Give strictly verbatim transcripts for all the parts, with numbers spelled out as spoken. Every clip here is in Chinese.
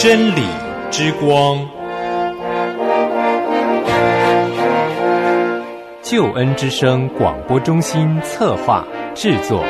真理之光，救恩之声广播中心策划制作。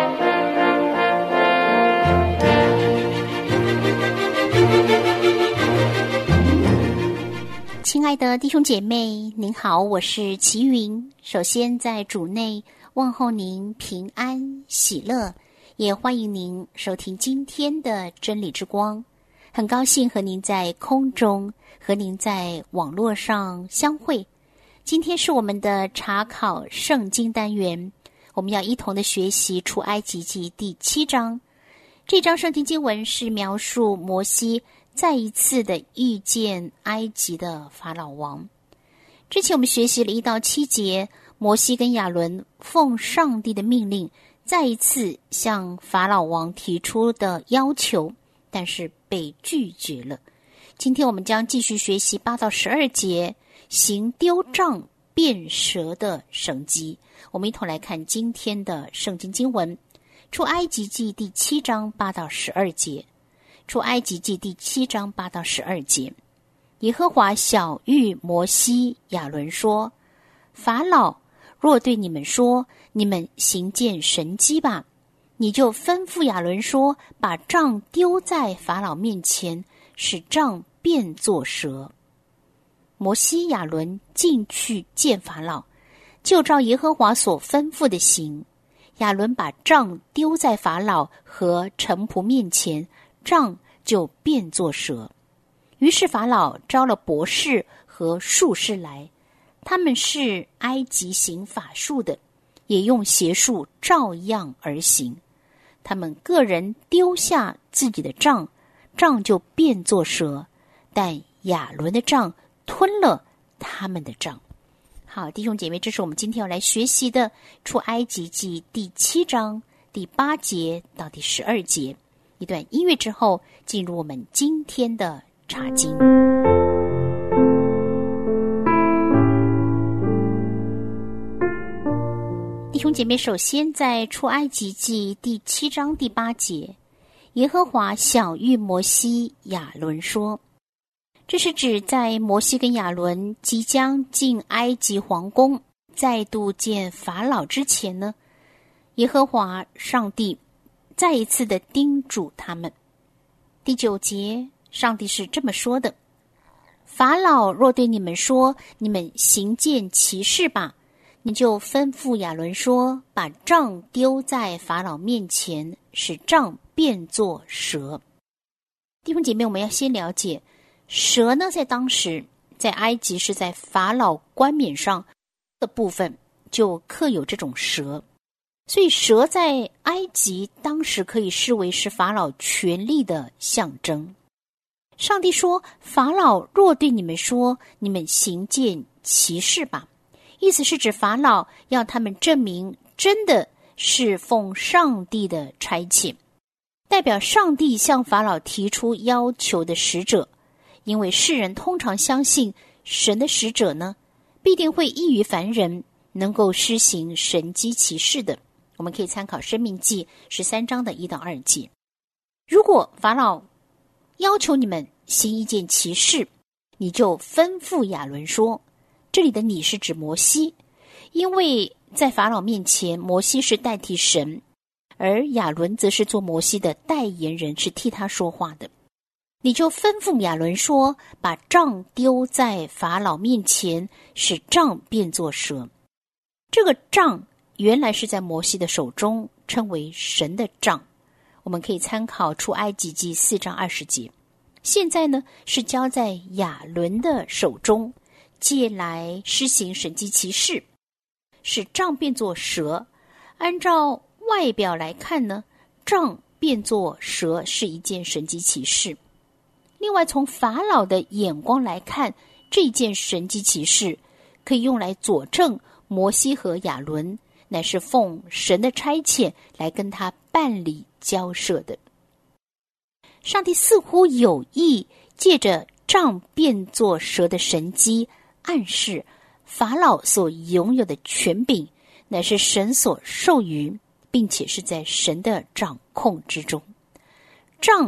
亲爱的弟兄姐妹，您好，我是齐云。首先在主内问候您平安喜乐，也欢迎您收听今天的真理之光。很高兴和您在空中，和您在网络上相会。今天是我们的查考圣经单元，我们要一同的学习出埃及记第七章。这章圣经经文是描述摩西再一次的遇见埃及的法老王。之前我们学习了一到七节，摩西跟亚伦奉上帝的命令，再一次向法老王提出的要求，但是被拒绝了。今天我们将继续学习八到十二节，行丢杖变蛇的神迹。我们一同来看今天的圣经经文，出埃及记第七章八到十二节。出埃及记第七章八到十二节，耶和华晓谕摩西亚伦说：法老若对你们说，你们行见神迹吧，你就吩咐亚伦说，把杖丢在法老面前，使杖变作蛇。摩西亚伦进去见法老，就照耶和华所吩咐的行。亚伦把杖丢在法老和臣仆面前，杖就变作蛇。于是法老招了博士和术士来，他们是埃及行法术的，也用邪术照样而行。他们个人丢下自己的杖，杖就变作蛇，但亚伦的杖吞了他们的杖。好，弟兄姐妹，这是我们今天要来学习的出埃及记第七章第八节到第十二节。一段音乐之后，进入我们今天的查经。弟兄姐妹，首先在出埃及记第七章第八节，耶和华晓谕摩西亚伦说，这是指在摩西跟亚伦即将进埃及皇宫，再度见法老之前呢，耶和华上帝再一次的叮嘱他们。第九节，上帝是这么说的：法老若对你们说，你们行见奇事吧，你就吩咐亚伦说，把杖丢在法老面前，使杖变作蛇。弟兄姐妹，我们要先了解，蛇呢，在当时在埃及是在法老冠冕上的部分就刻有这种蛇，所以蛇在埃及当时可以视为是法老权力的象征。上帝说，法老若对你们说，你们行见奇事吧，意思是指法老要他们证明真的是奉上帝的差遣，代表上帝向法老提出要求的使者。因为世人通常相信神的使者呢，必定会异于凡人，能够施行神迹奇事的。我们可以参考申命记十三章的一到二节。如果法老要求你们行一件奇事，你就吩咐亚伦说，这里的你是指摩西，因为在法老面前，摩西是代替神，而亚伦则是做摩西的代言人，是替他说话的。你就吩咐亚伦说，把杖丢在法老面前，使杖变作蛇。这个杖原来是在摩西的手中，称为神的杖。我们可以参考出埃及记四章二十节。现在呢，是交在亚伦的手中，借来施行神迹奇事，使杖变作蛇。按照外表来看呢，杖变作蛇是一件神迹奇事。另外，从法老的眼光来看，这件神迹奇事可以用来佐证摩西和亚伦乃是奉神的差遣来跟他办理交涉的。上帝似乎有意借着杖变作蛇的神迹，暗示法老所拥有的权柄乃是神所授予，并且是在神的掌控之中。杖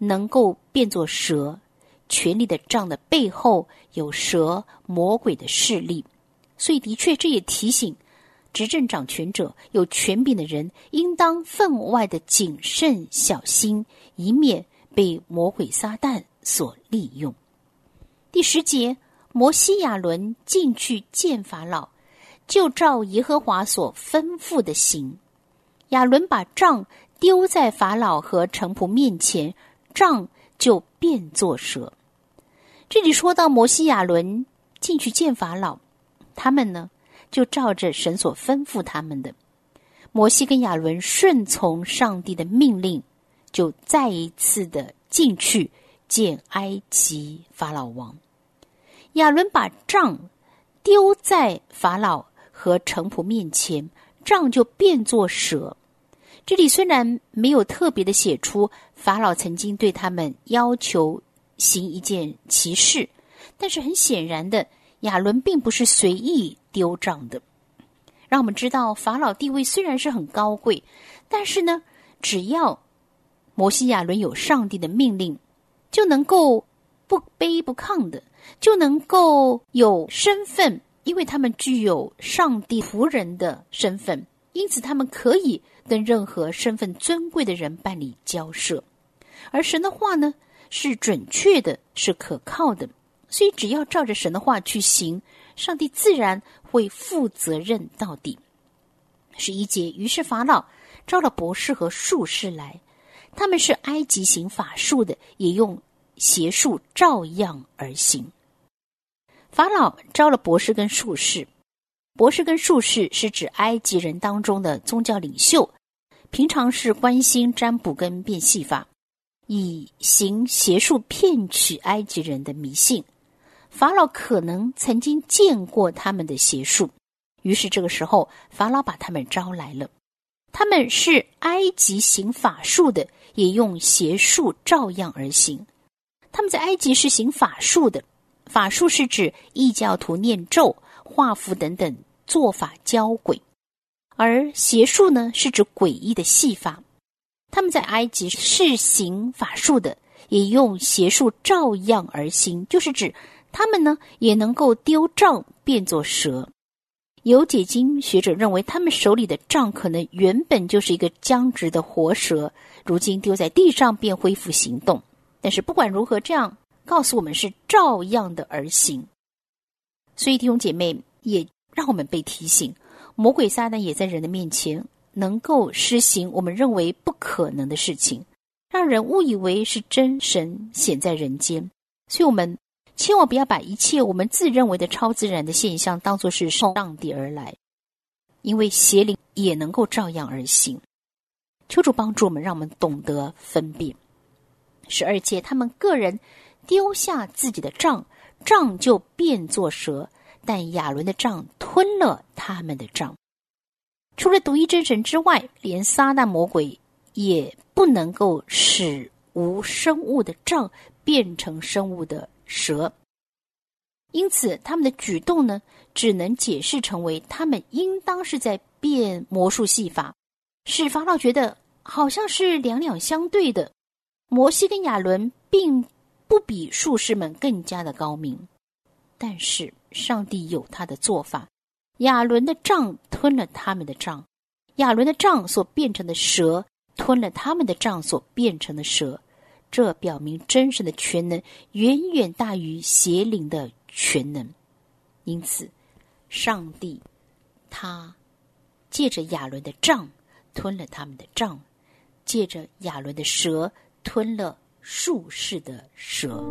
能够变作蛇，权力的杖的背后有蛇魔鬼的势力，所以的确这也提醒执政掌权者有权柄的人应当分外的谨慎小心，以免被魔鬼撒旦所利用。第十节，摩西亚伦进去见法老，就照耶和华所吩咐的行。亚伦把杖丢在法老和臣仆面前，杖就变作蛇。这里说到摩西亚伦进去见法老，他们呢就照着神所吩咐他们的。摩西跟亚伦顺从上帝的命令，就再一次的进去见埃及法老王。亚伦把杖丢在法老和臣仆面前，杖就变作蛇。这里虽然没有特别的写出法老曾经对他们要求行一件奇事，但是很显然的，亚伦并不是随意丢杖的。让我们知道法老地位虽然是很高贵，但是呢，只要摩西亚伦有上帝的命令，就能够不卑不亢的，就能够有身份，因为他们具有上帝仆人的身份，因此他们可以跟任何身份尊贵的人办理交涉。而神的话呢，是准确的，是可靠的，所以只要照着神的话去行，上帝自然会负责任到底。十一节，于是法老招了博士和术士来，他们是埃及行法术的，也用邪术照样而行。法老招了博士跟术士，博士跟术士是指埃及人当中的宗教领袖，平常是关心占卜跟变戏法，以行邪术骗取埃及人的迷信。法老可能曾经见过他们的邪术，于是这个时候法老把他们招来了。他们是埃及行法术的，也用邪术照样而行。他们在埃及是行法术的，法术是指异教徒念咒、画符等等做法教鬼，而邪术呢是指诡异的戏法。他们在埃及是行法术的，也用邪术照样而行，就是指他们呢也能够丢杖变作蛇。有解经学者认为，他们手里的杖可能原本就是一个僵直的活蛇，如今丢在地上便恢复行动。但是不管如何，这样告诉我们是照样的而行。所以弟兄姐妹，也让我们被提醒，魔鬼撒旦也在人的面前能够施行我们认为不可能的事情，让人误以为是真神显在人间。所以我们千万不要把一切我们自认为的超自然的现象当作是从上帝而来，因为邪灵也能够照样而行。求主帮助我们，让我们懂得分辨。十二节，他们个人丢下自己的杖，杖就变作蛇，但亚伦的杖吞了他们的杖。除了独一真神之外，连撒旦魔鬼也不能够使无生物的杖变成生物的蛇，因此他们的举动呢，只能解释成为他们应当是在变魔术戏法，使法老觉得好像是两两相对的。摩西跟亚伦并不比术士们更加的高明，但是上帝有他的做法。亚伦的杖吞了他们的杖，亚伦的杖所变成的蛇吞了他们的杖所变成的蛇，这表明真神的全能远远大于邪灵的全能。因此上帝他借着亚伦的杖吞了他们的杖，借着亚伦的蛇吞了术士的蛇。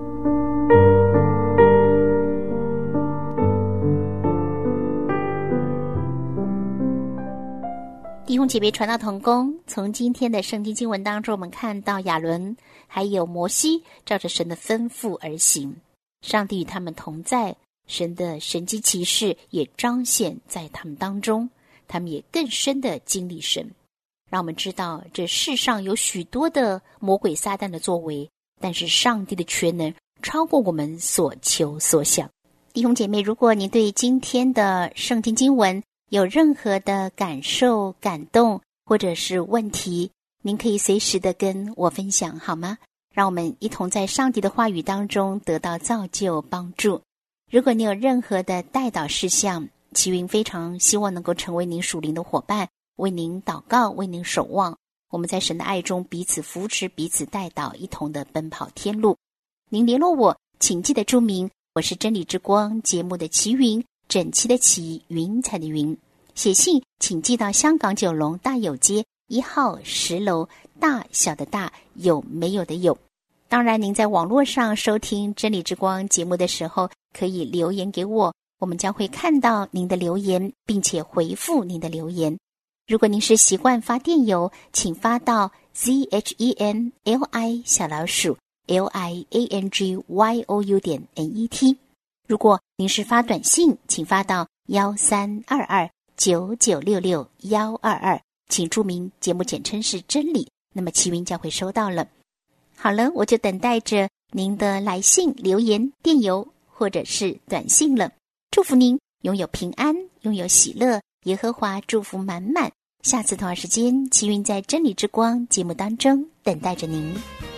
弟兄姐妹传道同工，从今天的圣经经文当中，我们看到亚伦还有摩西照着神的吩咐而行，上帝与他们同在，神的神迹奇事也彰显在他们当中，他们也更深的经历神。让我们知道这世上有许多的魔鬼撒旦的作为，但是上帝的全能超过我们所求所想。弟兄姐妹，如果您对今天的圣经经文有任何的感受、感动或者是问题，您可以随时的跟我分享好吗？ 让我们一同在上帝的话语当中得到造就帮助。如果你有任何的代祷事项，齐云非常希望能够成为您属灵的伙伴，为您祷告，为您守望。我们在神的爱中彼此扶持，彼此代祷，一同的奔跑天路。您联络我，请记得注明我是真理之光节目的齐云，整齐的齐，云彩的云。写信请寄到香港九龙大有街一号十楼，大小的大，有没有的有。当然您在网络上收听真理之光节目的时候，可以留言给我，我们将会看到您的留言，并且回复您的留言。如果您是习惯发电邮，请发到 z h e n l i 小老鼠 l i a n g y o u 点 n e t。如果您是发短信，请发到幺三二二九九六六幺二二，请注明节目简称是真理，那么齐云将会收到了。好了，我就等待着您的来信、留言、电邮或者是短信了。祝福您拥有平安，拥有喜乐，耶和华祝福满满。下次同样时间，齐云在真理之光节目当中等待着您。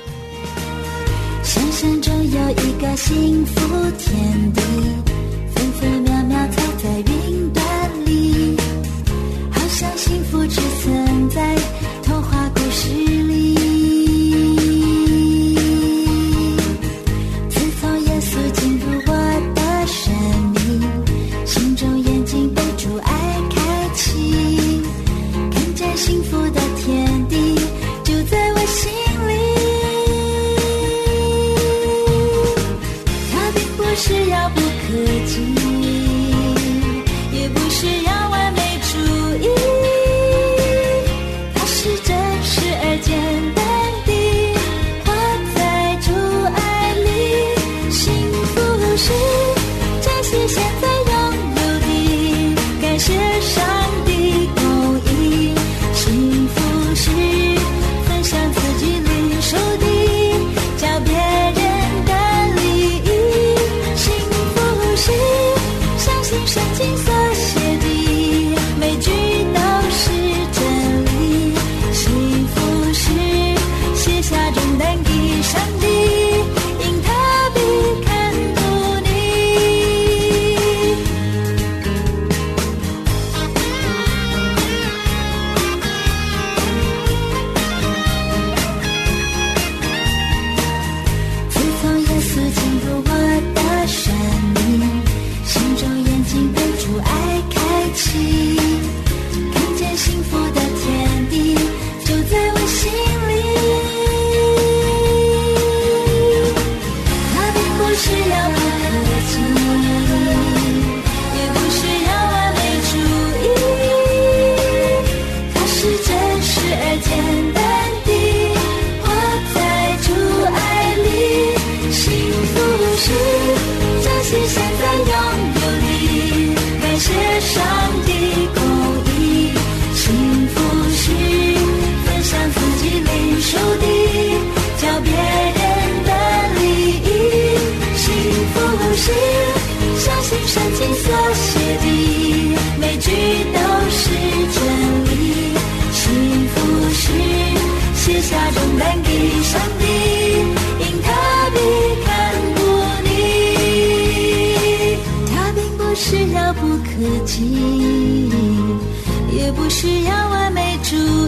想象中有一个幸福天地，分分秒秒踩在云端里，好像幸福只存在童话故事里。自从耶稣进入我的生命，心中眼睛被主爱开启，看见幸福的天地就在我心里。它并不是遥不可及，也不是要完美主义，它是真实而简单地活在主爱里。幸福是珍惜现在拥有的，感谢上帝公义。幸福是分享自己领受的，教别人的利益。幸福是相信圣经所写的，每句都是真理。幸福是卸下重担给上帝，因他必看顾你。自从耶稣进入我的生命，心中眼睛被主爱开启，看见幸福的天地就在我心里。它并不是遥不可及，也不是要完美主义，它是真实而简单地活在主爱里。幸福是珍惜现在拥有的，感谢上帝公义。幸福是分享自己领受的，教别人的利益。幸福是相信圣经所写的，每句都是真理。幸福是卸下重担给上帝，因他必看顾你。他并不是遥不可及，也不是要完美主